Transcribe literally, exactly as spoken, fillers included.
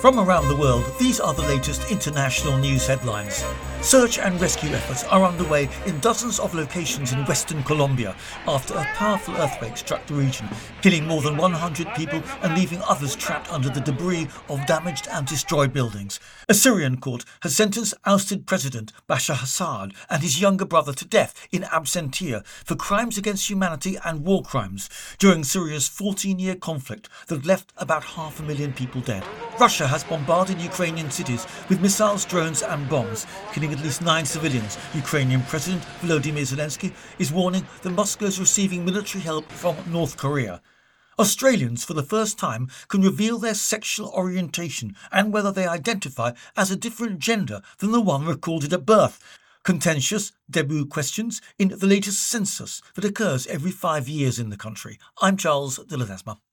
From around the world, these are the latest international news headlines. Search and rescue efforts are underway in dozens of locations in western Colombia after a powerful earthquake struck the region, killing more than one hundred people and leaving others trapped under the debris of damaged and destroyed buildings. A Syrian court has sentenced ousted President Bashar Assad and his younger brother to death in absentia for crimes against humanity and war crimes during Syria's fourteen-year conflict that left about half a million people dead. Russia has bombarded Ukrainian cities with missiles, drones and bombs, killing at least nine civilians. Ukrainian President Volodymyr Zelensky is warning that Moscow is receiving military help from North Korea. Australians, for the first time, can reveal their sexual orientation and whether they identify as a different gender than the one recorded at birth. Contentious debut questions in the latest census that occurs every five years in the country. I'm Charles de Ledesma.